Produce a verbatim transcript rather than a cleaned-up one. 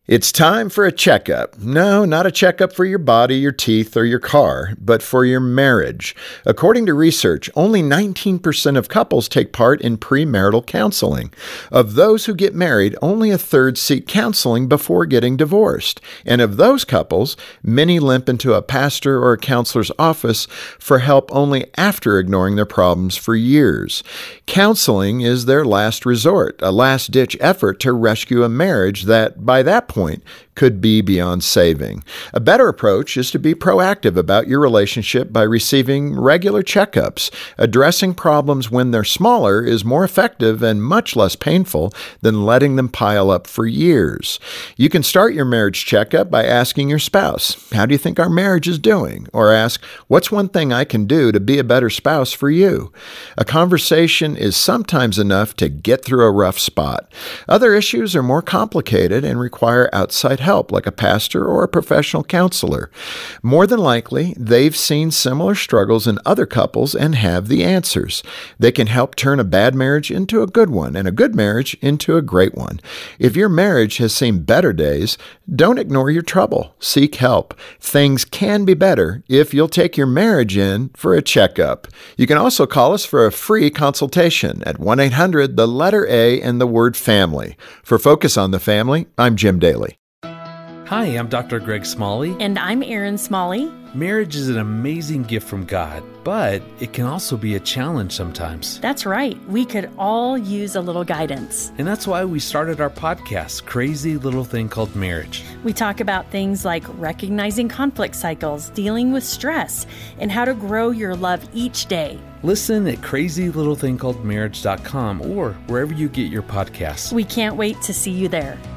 It's time for a checkup. No, not a checkup for your body, your teeth, or your car, but for your marriage. According to research, only nineteen percent of couples take part in premarital counseling. Of those who get married, only a third seek counseling before getting divorced. And of those couples, many limp into a pastor or a counselor's office for help only after ignoring their problems for years. Counseling is their last resort, a last-ditch effort to rescue a marriage that, by that point, point could be beyond saving. A better approach is to be proactive about your relationship by receiving regular checkups. Addressing problems when they're smaller is more effective and much less painful than letting them pile up for years. You can start your marriage checkup by asking your spouse, "How do you think our marriage is doing?" Or ask, "What's one thing I can do to be a better spouse for you?" A conversation is sometimes enough to get through a rough spot. Other issues are more complicated and require outside help, like a pastor or a professional counselor. More than likely, they've seen similar struggles in other couples and have the answers. They can help turn a bad marriage into a good one and a good marriage into a great one. If your marriage has seen better days, don't ignore your trouble. Seek help. Things can be better if you'll take your marriage in for a checkup. You can also call us for a free consultation at one eight hundred, the letter A, and the word family. For Focus on the Family, I'm Jim Daly. Hi, I'm Doctor Greg Smalley. And I'm Erin Smalley. Marriage is an amazing gift from God, but it can also be a challenge sometimes. That's right. We could all use a little guidance. And that's why we started our podcast, Crazy Little Thing Called Marriage. We talk about things like recognizing conflict cycles, dealing with stress, and how to grow your love each day. Listen at crazy little thing called marriage dot com or wherever you get your podcasts. We can't wait to see you there.